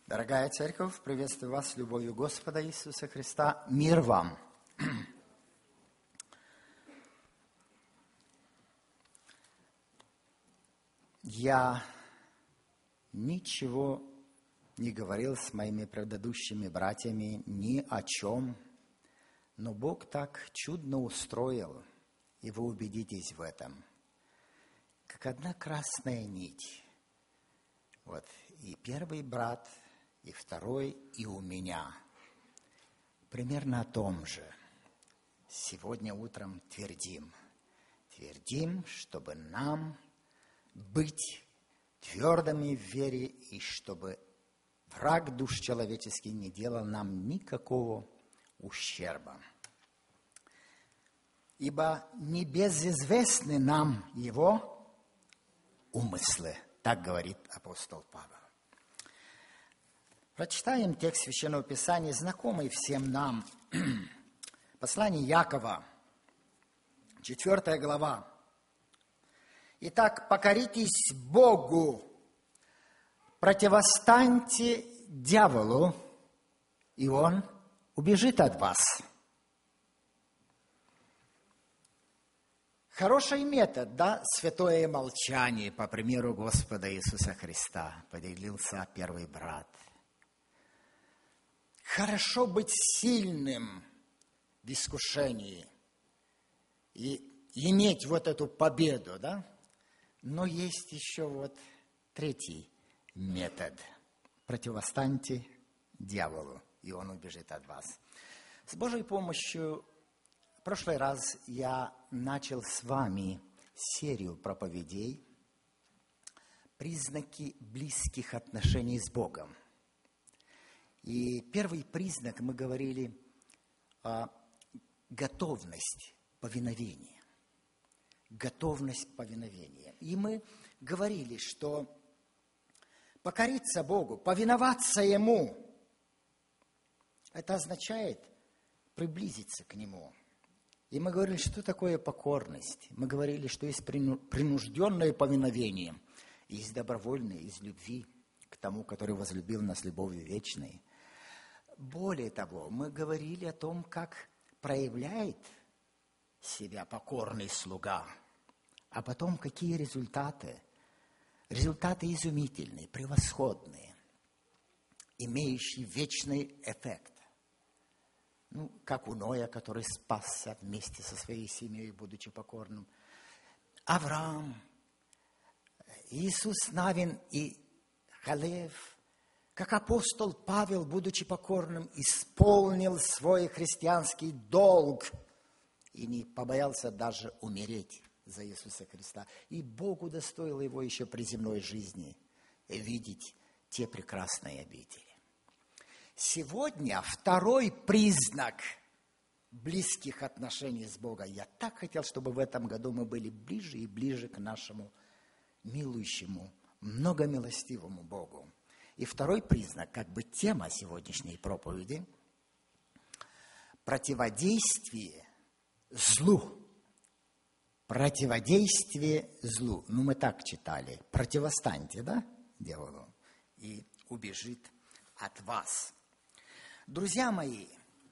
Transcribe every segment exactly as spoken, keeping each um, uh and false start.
Дорогая церковь, приветствую вас с любовью Господа Иисуса Христа. Мир вам! Я ничего не говорил с моими предыдущими братьями ни о чем, но Бог так чудно устроил, и вы убедитесь в этом, как одна красная нить. Вот, и первый брат, и второй, и у меня. Примерно о том же. Сегодня утром твердим. Твердим, чтобы нам быть твердыми в вере, и чтобы враг душ человеческих не делал нам никакого ущерба. Ибо небезызвестны нам его умыслы. Так говорит апостол Павел. Прочитаем текст Священного Писания, знакомый всем нам. Послание Якова, четвёртая глава. Итак, покоритесь Богу, противостаньте дьяволу, и он убежит от вас. Хороший метод, да, святое молчание, по примеру Господа Иисуса Христа, поделился первый брат. Хорошо быть сильным в искушении и иметь вот эту победу, да? Но есть еще вот третий метод. Противостаньте дьяволу, и он убежит от вас. С Божьей помощью в прошлый раз я начал с вами серию проповедей «Признаки близких отношений с Богом». И первый признак, мы говорили, о готовность повиновения. Готовность повиновения. И мы говорили, что покориться Богу, повиноваться Ему, это означает приблизиться к Нему. И мы говорили, что такое покорность. Мы говорили, что есть принужденное повиновение, есть добровольное, из любви к тому, который возлюбил нас любовью вечной. Более того, мы говорили о том, как проявляет себя покорный слуга, а потом какие результаты. Результаты изумительные, превосходные, имеющие вечный эффект. Ну, как у Ноя, который спасся вместе со своей семьей, будучи покорным. Авраам, Иисус Навин и Халев, как апостол Павел, будучи покорным, исполнил свой христианский долг и не побоялся даже умереть за Иисуса Христа. И Бог удостоил его еще при земной жизни видеть те прекрасные обители. Сегодня второй признак близких отношений с Богом. Я так хотел, чтобы в этом году мы были ближе и ближе к нашему милующему, многомилостивому Богу. И второй признак, как бы тема сегодняшней проповеди, противодействие злу. Противодействие злу. Ну, мы так читали. Противостаньте, да, дьяволу, и убежит от вас. Друзья мои,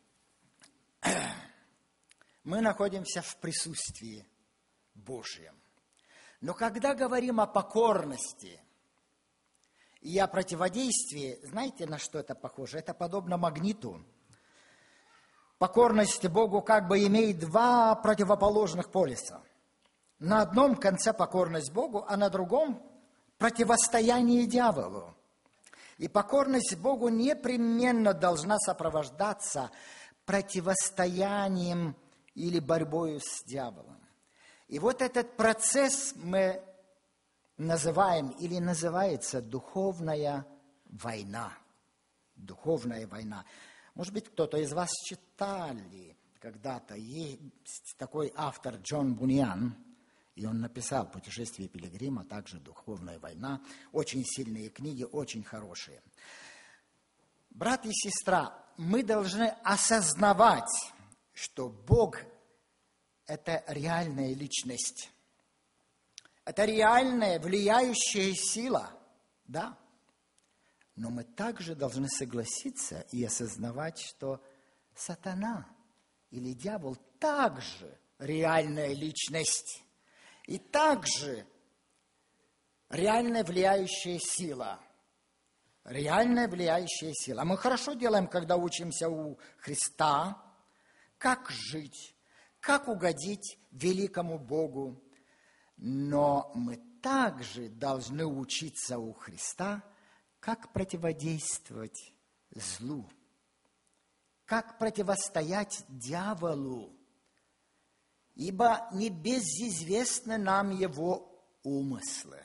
мы находимся в присутствии Божьем. Но когда говорим о покорности и о противодействии, знаете, на что это похоже? Это подобно магниту. Покорность Богу как бы имеет два противоположных полюса. На одном конце покорность Богу, а на другом противостояние дьяволу. И покорность Богу непременно должна сопровождаться противостоянием или борьбой с дьяволом. И вот этот процесс мы называем или называется духовная война. Духовная война. Может быть, кто-то из вас читали когда-то. Есть такой автор Джон Буньян, и он написал «Путешествие пилигрима», также «Духовная война». Очень сильные книги, очень хорошие. Брат и сестра, мы должны осознавать, что Бог – это реальная личность. Это реальная влияющая сила, да? Но мы также должны согласиться и осознавать, что сатана или дьявол также реальная личность и также реальная влияющая сила. Реальная влияющая сила. Мы хорошо делаем, когда учимся у Христа, как жить, как угодить великому Богу. Но мы также должны учиться у Христа, как противодействовать злу, как противостоять дьяволу, ибо небезызвестны нам его умыслы.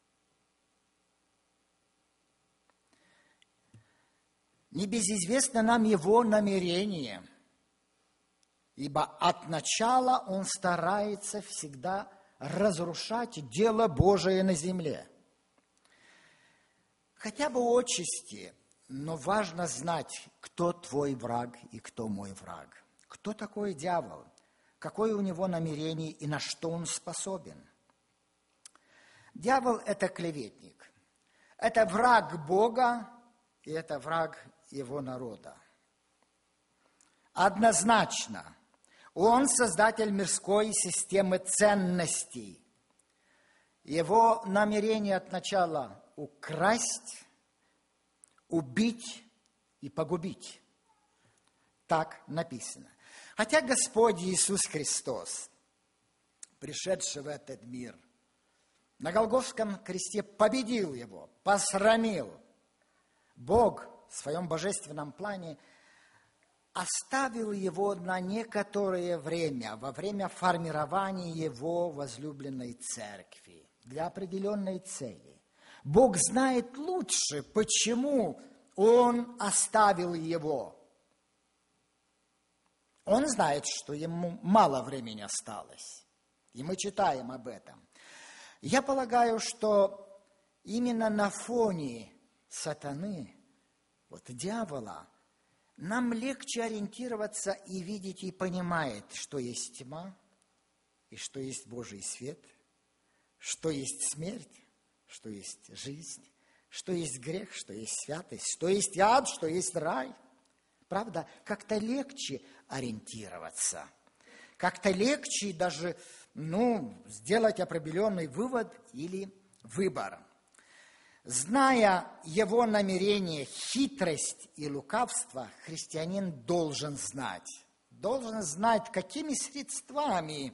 Небезызвестно нам его намерение, ибо от начала он старается всегда разрушать дело Божие на земле. Хотя бы отчасти, но важно знать, кто твой враг и кто мой враг. Кто такой дьявол, какое у него намерение и на что он способен. Дьявол – это клеветник, это враг Бога и это враг его народа. Однозначно, он создатель мирской системы ценностей. Его намерение от начала – украсть, убить и погубить. Так написано. Хотя Господь Иисус Христос, пришедший в этот мир, на Голгофском кресте победил его, посрамил. Бог в своем божественном плане оставил его на некоторое время, во время формирования его возлюбленной церкви, для определенной цели. Бог знает лучше, почему Он оставил его. Он знает, что ему мало времени осталось, и мы читаем об этом. Я полагаю, что именно на фоне сатаны, вот дьявола, нам легче ориентироваться и видеть, и понимать, что есть тьма, и что есть Божий свет, что есть смерть, что есть жизнь, что есть грех, что есть святость, что есть ад, что есть рай. Правда, как-то легче ориентироваться, как-то легче даже, ну, сделать определенный вывод или выбор. Зная его намерение, хитрость и лукавство, христианин должен знать, должен знать, какими средствами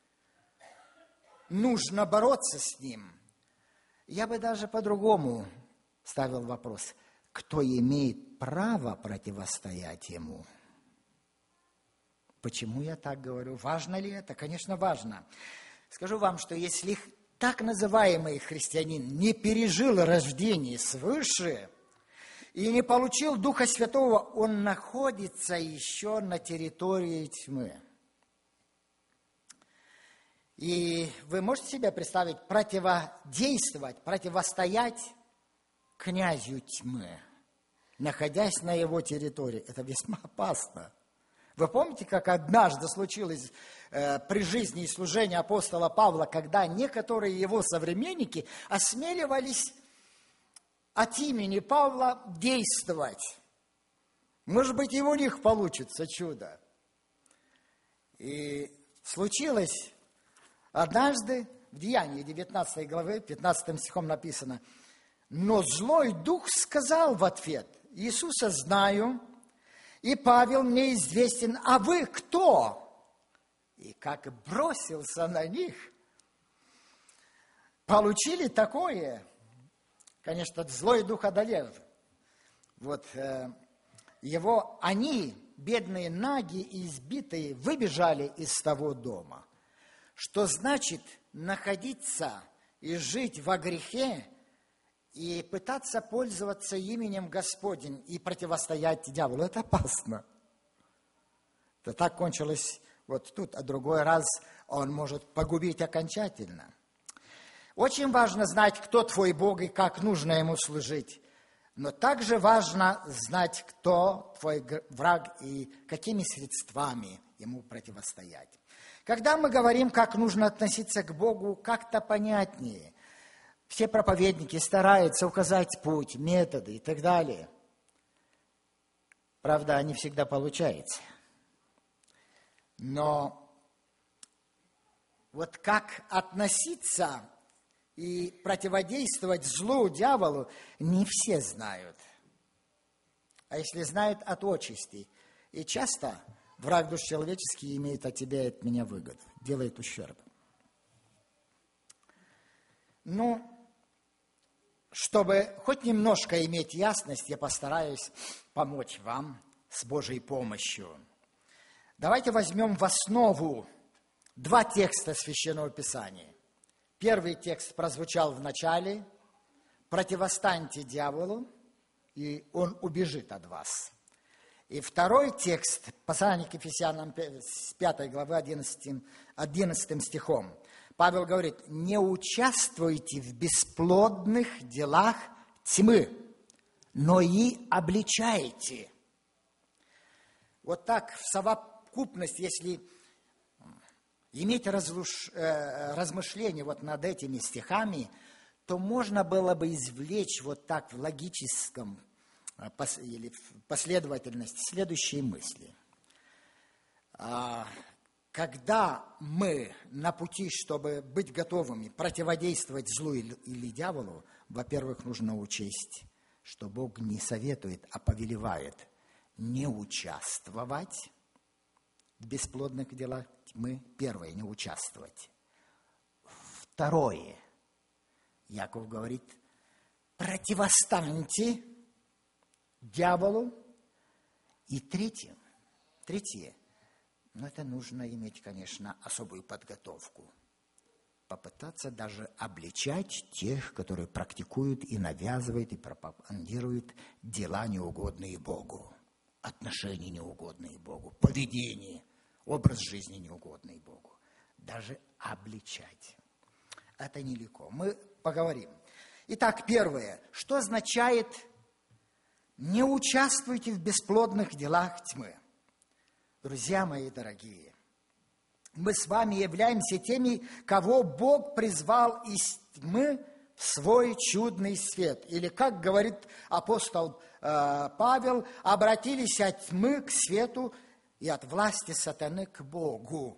нужно бороться с ним. Я бы даже по-другому ставил вопрос, кто имеет право противостоять ему. Почему я так говорю? Важно ли это? Конечно, важно. Скажу вам, что если так называемый христианин не пережил рождение свыше и не получил Духа Святого, он находится еще на территории тьмы. И вы можете себе представить, противодействовать, противостоять князю тьмы, находясь на его территории? Это весьма опасно. Вы помните, как однажды случилось э, при жизни и служении апостола Павла, когда некоторые его современники осмеливались от имени Павла действовать? Может быть, и у них получится чудо. И случилось однажды, в Деянии девятнадцатой главы, пятнадцатым стихом написано: «Но злой дух сказал в ответ: Иисуса знаю, и Павел мне известен, а вы кто?» И как бросился на них. Получили такое. Конечно, злой дух одолел. Вот э, его, они, бедные наги и избитые, выбежали из того дома. Что значит находиться и жить во грехе, и пытаться пользоваться именем Господень и противостоять дьяволу? Это опасно. Это так кончилось вот тут, а другой раз он может погубить окончательно. Очень важно знать, кто твой Бог и как нужно ему служить. Но также важно знать, кто твой враг и какими средствами ему противостоять. Когда мы говорим, как нужно относиться к Богу, как-то понятнее. все проповедники стараются указать путь, методы и так далее. Правда, не всегда получается. Но вот как относиться и противодействовать злу, дьяволу, не все знают. А если знают, от отчасти. И часто враг душ человеческий имеет от тебя и от меня выгоду, делает ущерб. Ну, чтобы хоть немножко иметь ясность, я постараюсь помочь вам с Божьей помощью. Давайте возьмем в основу два текста Священного Писания. Первый текст прозвучал в начале: «Противостаньте дьяволу, и он убежит от вас». И второй текст, послание к Ефесянам с пятой главы одиннадцатым, одиннадцатым стихом. Павел говорит: «Не участвуйте в бесплодных делах тьмы, но и обличайте». Вот так в совокупности, если иметь разруш... размышления вот над этими стихами, то можно было бы извлечь вот так в логическом или в последовательности следующие мысли. Когда мы на пути, чтобы быть готовыми противодействовать злу или дьяволу, во-первых, нужно учесть, что Бог не советует, а повелевает не участвовать в бесплодных делах тьмы. Первое, не участвовать. Второе, Яков говорит: противостаньте дьяволу. И третье, третье, но это нужно иметь, конечно, особую подготовку. Попытаться даже обличать тех, которые практикуют и навязывают, и пропагандируют дела, неугодные Богу, отношения, неугодные Богу, поведение, образ жизни, неугодный Богу. Даже обличать. Это нелегко. Мы поговорим. Итак, первое. Что означает «не участвуйте в бесплодных делах тьмы»? Друзья мои дорогие, мы с вами являемся теми, кого Бог призвал из тьмы в свой чудный свет. Или, как говорит апостол э, Павел, обратились от тьмы к свету и от власти сатаны к Богу.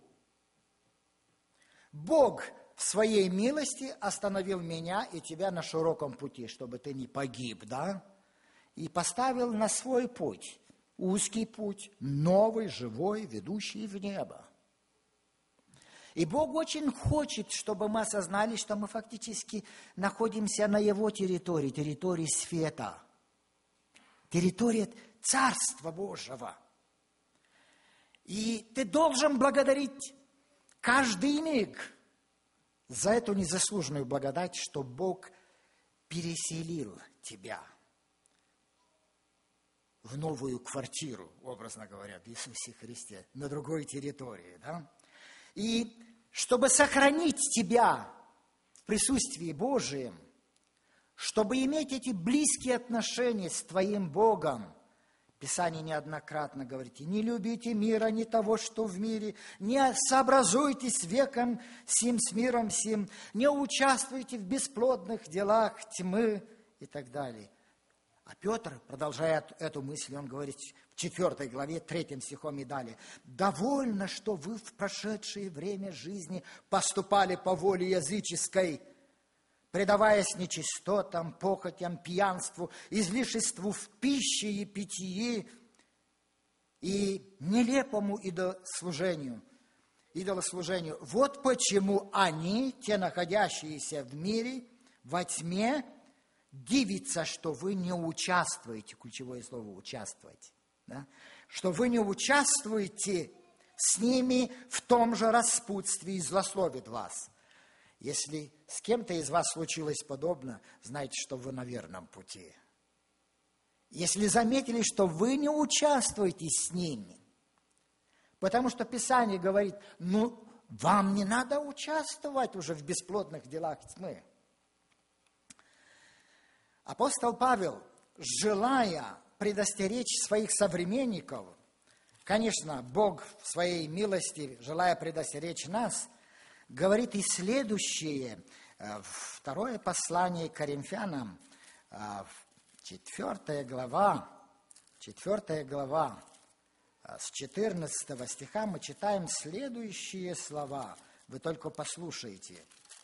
Бог в своей милости остановил меня и тебя на широком пути, чтобы ты не погиб, да? И поставил на свой путь. Узкий путь, новый, живой, ведущий в небо. И Бог очень хочет, чтобы мы осознали, что мы фактически находимся на Его территории, территории света, территории Царства Божьего. И ты должен благодарить каждый миг за эту незаслуженную благодать, что Бог переселил тебя в новую квартиру, образно говоря, в Иисусе Христе, на другой территории, да? И чтобы сохранить тебя в присутствии Божием, чтобы иметь эти близкие отношения с твоим Богом, Писание неоднократно говорит: не любите мира, не того, что в мире, не сообразуйтесь веком сим с миром сим, не участвуйте в бесплодных делах тьмы и так далее. А Петр, продолжая эту мысль, он говорит в четвертой главе, третьим стихом и далее: «Довольно, что вы в прошедшее время жизни поступали по воле языческой, предаваясь нечистотам, похотям, пьянству, излишеству в пище и питье и нелепому идолослужению». идолослужению. Вот почему они, те, находящиеся в мире, во тьме, дивится, что вы не участвуете, ключевое слово «участвовать», да? Что вы не участвуете с ними в том же распутстве и злословит вас. Если с кем-то из вас случилось подобно, знайте, что вы на верном пути. Если заметили, что вы не участвуете с ними, потому что Писание говорит: ну, вам не надо участвовать уже в бесплодных делах тьмы. Апостол Павел, желая предостеречь своих современников, конечно, Бог в своей милости, желая предостеречь нас, говорит и следующее Второе послание к Коринфянам, четвертая глава, четвертая глава, с четырнадцатого стиха мы читаем следующие слова. Вы только послушайте.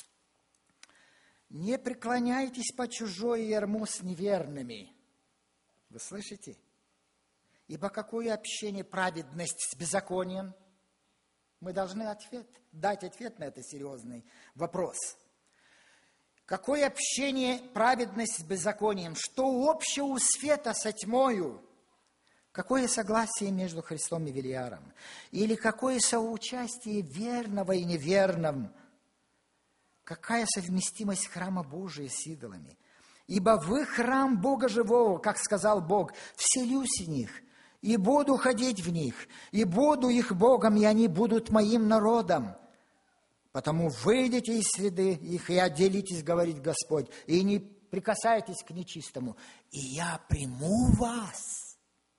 «Не преклоняйтесь по чужой ярму с неверными». Вы слышите? «Ибо какое общение праведность с беззаконием?» Мы должны ответ, дать ответ на этот серьезный вопрос. Какое общение праведность с беззаконием? Что общего у света со тьмою? Какое согласие между Христом и Велиаром? Или какое соучастие верного и неверным? Какая совместимость храма Божия с идолами? Ибо вы храм Бога живого, как сказал Бог, вселюсь в них, и буду ходить в них, и буду их Богом, и они будут моим народом. Потому выйдите из среды их и отделитесь, говорит Господь, и не прикасайтесь к нечистому, и я приму вас.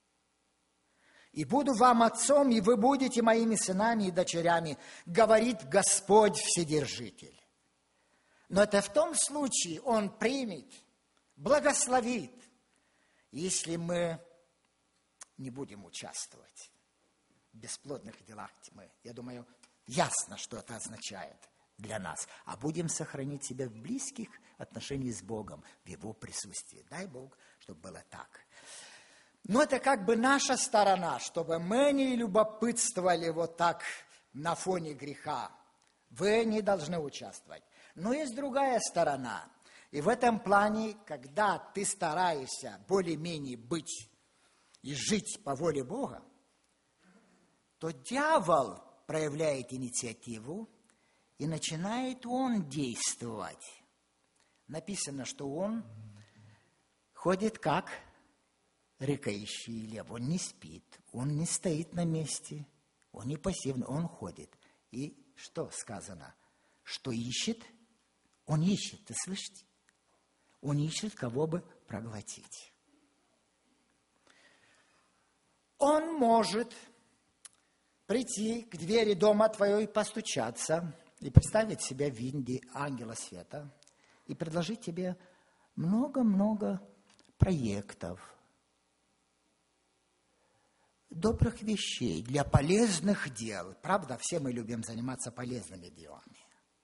И буду вам отцом, и вы будете моими сынами и дочерями, говорит Господь Вседержитель. Но это в том случае Он примет, благословит, если мы не будем участвовать в бесплодных делах тьмы. Я думаю, ясно, что это означает для нас. А будем сохранить себя в близких отношениях с Богом, в Его присутствии. Дай Бог, чтобы было так. Но это как бы наша сторона, чтобы мы не любопытствовали вот так на фоне греха. Вы не должны участвовать. Но есть другая сторона. И в этом плане, когда ты стараешься более-менее быть и жить по воле Бога, то дьявол проявляет инициативу, и начинает он действовать. Написано, что он ходит как рыкающий лев. Он не спит, он не стоит на месте, он не пассивный, он ходит. И что сказано? Что ищет? Он ищет, ты слышите? Он ищет, кого бы проглотить. Он может прийти к двери дома твоего и постучаться, и представить себя в виде ангела света, и предложить тебе много-много проектов, добрых вещей для полезных дел. Правда, все мы любим заниматься полезными делами.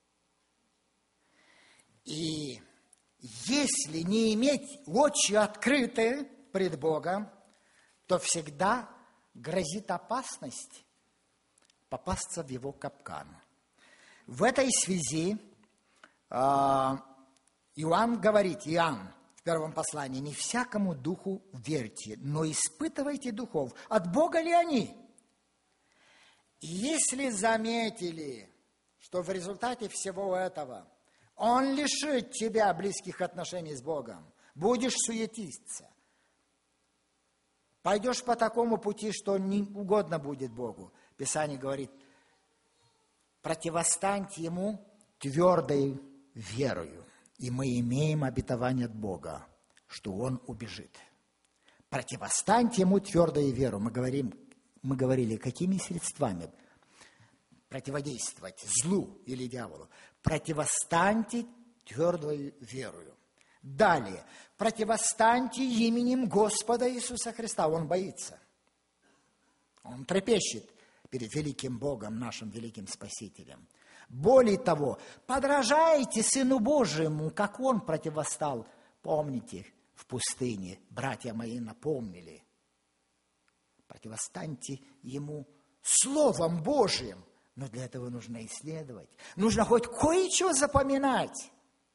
И если не иметь очи открытые пред Богом, то всегда грозит опасность попасться в его капкан. В этой связи э, Иоанн говорит, Иоанн в первом послании, не всякому духу верьте, но испытывайте духов, от Бога ли они? И если заметили, что в результате всего этого Он лишит тебя близких отношений с Богом, будешь суетиться, пойдешь по такому пути, что не угодно будет Богу. Писание говорит, противостаньте Ему твердой верою. И мы имеем обетование от Бога, что Он убежит. Противостаньте Ему твердой верою. Мы говорим, мы говорили, какими средствами противодействовать злу или дьяволу? Противостаньте твердой верою. Далее, противостаньте именем Господа Иисуса Христа. Он боится. Он трепещет перед великим Богом, нашим великим Спасителем. Более того, подражайте Сыну Божьему, как Он противостал. Помните, в пустыне братья мои напомнили. Противостаньте Ему Словом Божьим. Но для этого нужно исследовать. Нужно хоть кое-что запоминать.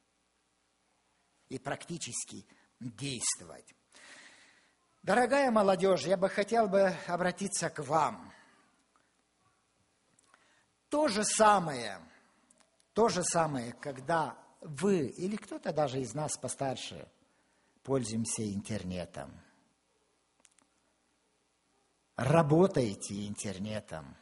И практически действовать. Дорогая молодежь, я бы хотел бы обратиться к вам. То же самое, то же самое, когда вы или кто-то даже из нас постарше пользуемся интернетом, работаете интернетом,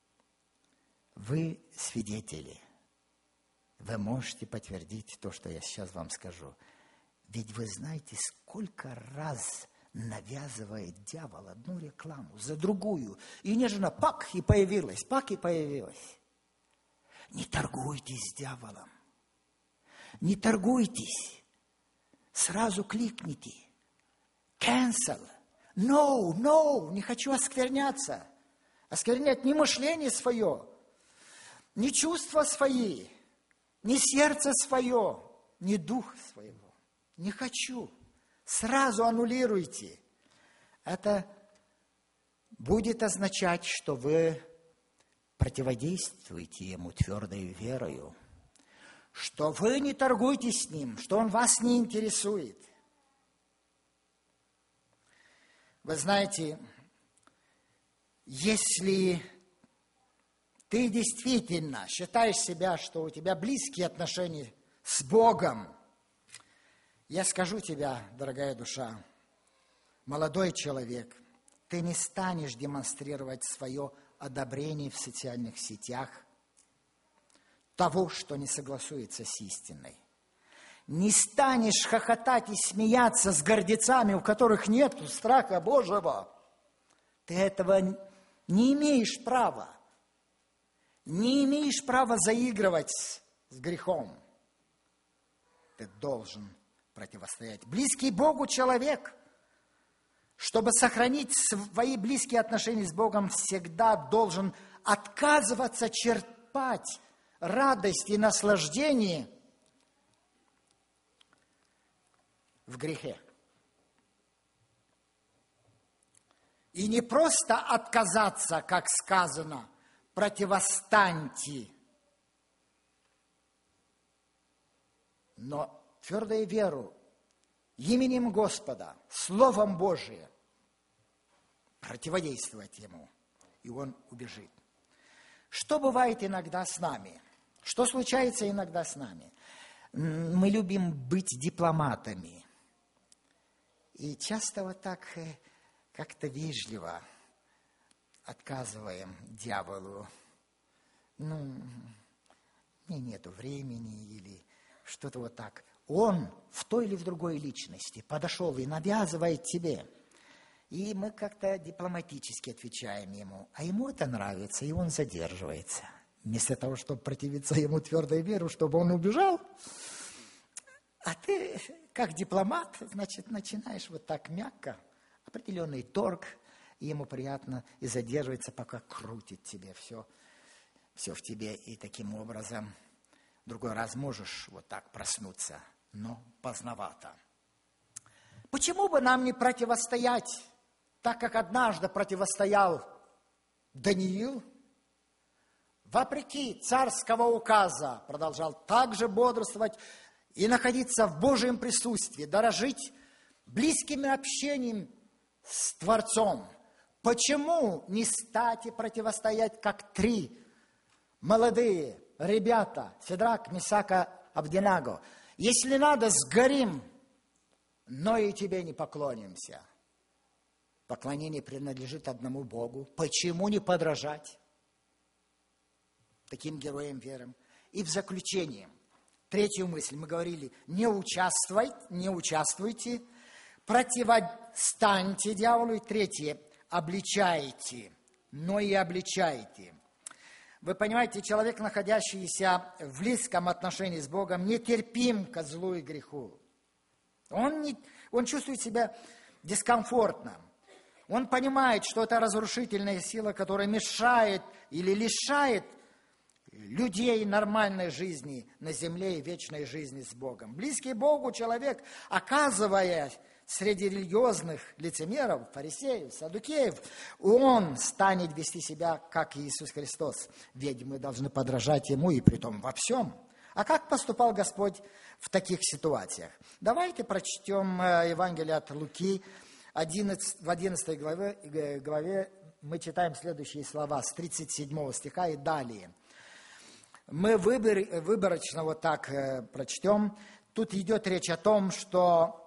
вы свидетели, вы можете подтвердить то, что я сейчас вам скажу. Ведь вы знаете, сколько раз навязывает дьявол одну рекламу за другую. И нежно пак и появилась, пак и появилась. Не торгуйте с дьяволом. Не торгуйтесь. Сразу кликните. Cancel. No, no, не хочу оскверняться. Осквернять не мышление свое, не чувства свои, не сердце свое, не дух своего. Не хочу. Сразу аннулируйте. Это будет означать, что вы противодействуете ему твердой верою, что вы не торгуетесь с ним, что он вас не интересует. Вы знаете, если ты действительно считаешь себя, что у тебя близкие отношения с Богом, я скажу тебе, дорогая душа, молодой человек, ты не станешь демонстрировать свое одобрение в социальных сетях того, что не согласуется с истиной. Не станешь хохотать и смеяться с гордецами, у которых нет страха Божьего. Ты этого не имеешь права. Не имеешь права заигрывать с грехом. Ты должен противостоять. Близкий Богу человек, чтобы сохранить свои близкие отношения с Богом, всегда должен отказываться черпать радость и наслаждение в грехе. И не просто отказаться, как сказано, противостаньте, но твердую веру именем Господа, Словом Божиим, противодействовать Ему, и Он убежит. Что бывает иногда с нами? Что случается иногда с нами? Мы любим быть дипломатами. И часто вот так как-то вежливо отказываем дьяволу. Ну, мне нету времени или что-то вот так. Он в той или в другой личности подошел и навязывает тебе. И мы как-то дипломатически отвечаем ему. А ему это нравится, и он задерживается. Вместо того, чтобы противиться ему твердой веру, чтобы он убежал. А ты, как дипломат, значит, начинаешь вот так мягко, определенный торг, и ему приятно, и задерживается, пока крутит тебе все, все в тебе. И таким образом другой раз можешь вот так проснуться, но поздновато. Почему бы нам не противостоять, так как однажды противостоял Даниил? Вопреки царского указа продолжал также бодрствовать и находиться в Божьем присутствии, дорожить близким общением с Творцом. Почему не стать и противостоять, как три молодые ребята, Сидрак, Месака, Абденаго? Если надо, сгорим, но и тебе не поклонимся. Поклонение принадлежит одному Богу. Почему не подражать таким героям веры? И в заключение, третью мысль, мы говорили, не участвуйте, не участвуйте, противостаньте дьяволу. И третье, обличайте, но и обличайте. Вы понимаете, человек, находящийся в близком отношении с Богом, нетерпим ко злу и греху. Он, не, он чувствует себя дискомфортно. Он понимает, что это разрушительная сила, которая мешает или лишает людей нормальной жизни на земле и вечной жизни с Богом. Близкий Богу человек, оказываясь среди религиозных лицемеров, фарисеев, саддукеев, он станет вести себя, как Иисус Христос. Ведь мы должны подражать Ему, и притом во всем. А как поступал Господь в таких ситуациях? Давайте прочтем Евангелие от Луки. в одиннадцатой главе, главе мы читаем следующие слова с тридцать седьмого стиха и далее. Мы выбор, выборочно вот так э, прочтем. Тут идет речь о том, что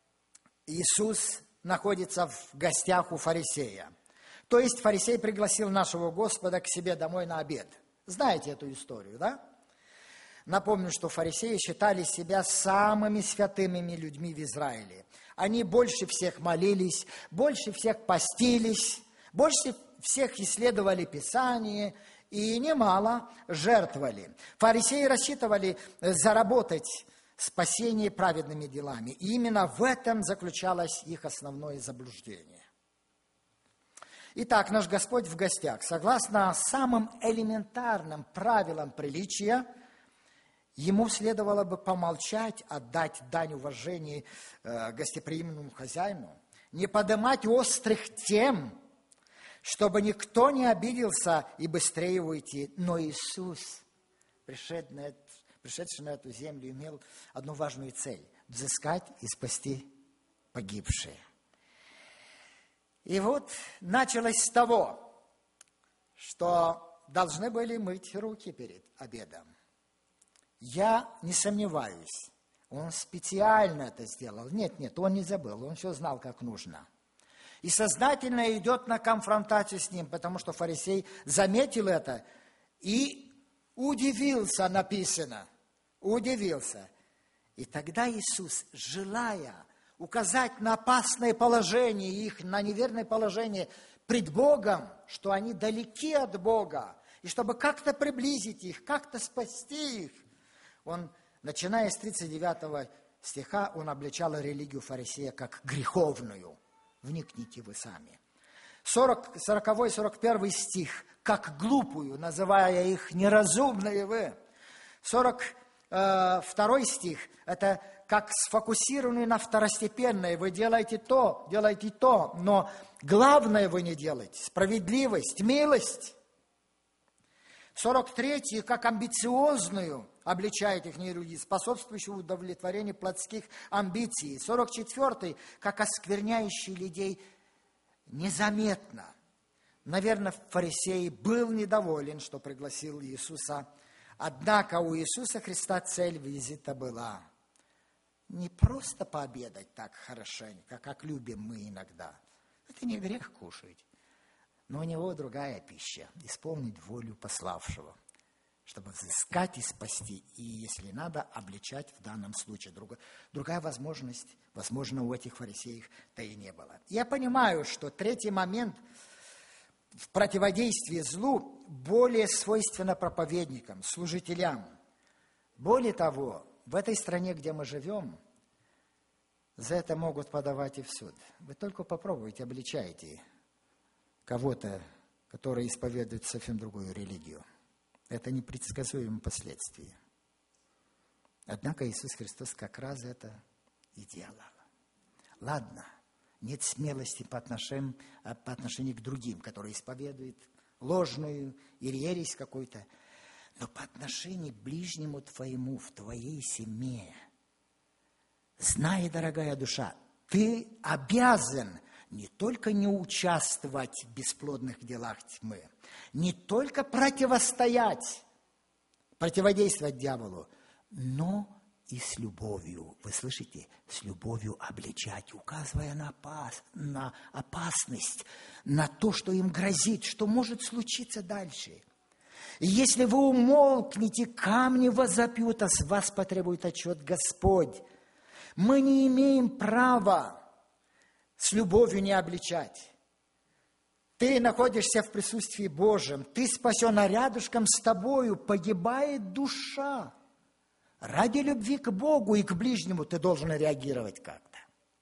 Иисус находится в гостях у фарисея. То есть фарисей пригласил нашего Господа к себе домой на обед. Знаете эту историю, да? Напомню, что фарисеи считали себя самыми святыми людьми в Израиле. Они больше всех молились, больше всех постились, больше всех исследовали Писание и немало жертвовали. Фарисеи рассчитывали заработать спасение праведными делами. И именно в этом заключалось их основное заблуждение. Итак, наш Господь в гостях. Согласно самым элементарным правилам приличия, ему следовало бы помолчать, отдать дань уважения э, гостеприимному хозяину, не поднимать острых тем, чтобы никто не обиделся и быстрее уйти. Но Иисус, пришедший на, эту, пришедший на эту землю, имел одну важную цель – взыскать и спасти погибшие. И вот началось с того, что должны были мыть руки перед обедом. Я не сомневаюсь, он специально это сделал. Нет, нет, он не забыл, он все знал, как нужно. И сознательно идет на конфронтацию с ним, потому что фарисей заметил это и удивился, написано, удивился. И тогда Иисус, желая указать на опасное положение их, на неверное положение пред Богом, что они далеки от Бога, и чтобы как-то приблизить их, как-то спасти их, он, начиная с тридцать девятого стиха, он обличал религию фарисея как греховную. Вникните вы сами. сороковой сорок первый стих, как глупую, называя их неразумные вы. сорок второй стих, это как сфокусированные на второстепенное. Вы делаете то, делаете то, но главное вы не делаете. Справедливость, милость. сорок третий, как амбициозную, обличает их люди, способствующую удовлетворению плотских амбиций. сорок четвертый, как оскверняющий людей незаметно. Наверное, фарисей был недоволен, что пригласил Иисуса. Однако у Иисуса Христа цель визита была не просто пообедать так хорошенько, как любим мы иногда. Это не грех кушать. Но у него другая пища – исполнить волю пославшего, чтобы взыскать и спасти, и, если надо, обличать в данном случае. Другая, другая возможность, возможно, у этих фарисеев-то и не было. Я понимаю, что третий момент в противодействии злу более свойственно проповедникам, служителям. Более того, в этой стране, где мы живем, за это могут подавать и в суд. Вы только попробуйте, обличайте кого-то, который исповедует совсем другую религию. Это непредсказуемые последствия. Однако Иисус Христос как раз это и делал. Ладно, нет смелости по отношению, по отношению к другим, которые исповедуют ложную или ересь какой-то, но по отношению к ближнему твоему, в твоей семье. Знай, дорогая душа, ты обязан не только не участвовать в бесплодных делах тьмы, не только противостоять, противодействовать дьяволу, но и с любовью, вы слышите, с любовью обличать, указывая на, опас, на опасность, на то, что им грозит, что может случиться дальше. И если вы умолкнете, камни возопьют, а с вас потребует отчет Господь. Мы не имеем права с любовью не обличать. Ты находишься в присутствии Божьем, ты спасен, а рядышком с тобою погибает душа. Ради любви к Богу и к ближнему ты должен реагировать как-то.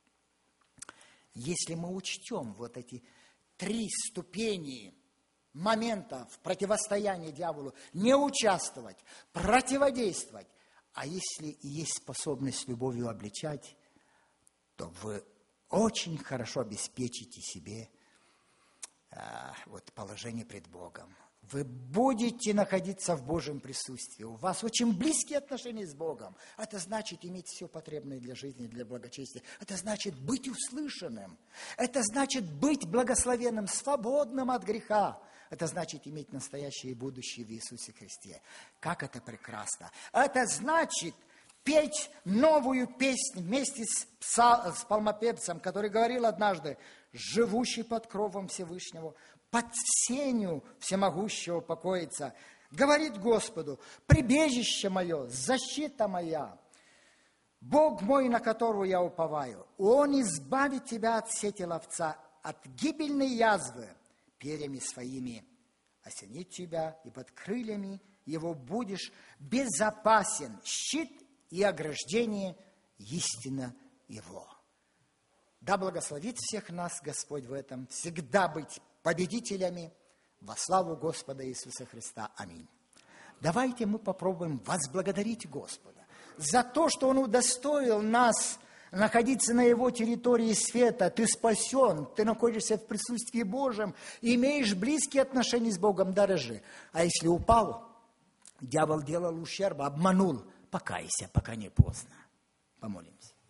Если мы учтем вот эти три ступени момента в противостоянии дьяволу, не участвовать, противодействовать, а если и есть способность любовью обличать, то вы очень хорошо обеспечите себе а, вот, положение пред Богом. Вы будете находиться в Божьем присутствии. У вас очень близкие отношения с Богом. Это значит иметь все потребное для жизни, для благочестия. Это значит быть услышанным. Это значит быть благословенным, свободным от греха. Это значит иметь настоящее и будущее в Иисусе Христе. Как это прекрасно! Это значит петь новую песню вместе с, пса, с пsalmопевцем, который говорил однажды: «Живущий под кровом Всевышнего, под сенью всемогущего покоится, говорит Господу: прибежище мое, защита моя, Бог мой, на которого я уповаю. Он избавит тебя от сети ловца, от гибельной язвы, перьями своими осенит тебя, и под крыльями его будешь безопасен. Щит и ограждение истина Его. Да благословит всех нас Господь в этом, всегда быть победителями во славу Господа Иисуса Христа. Аминь. Давайте мы попробуем возблагодарить Господа за то, что Он удостоил нас находиться на Его территории света. Ты спасен, ты находишься в присутствии Божьем, имеешь близкие отношения с Богом, дорожи. А если упал, дьявол делал ущерб, обманул, покайся, пока не поздно. Помолимся.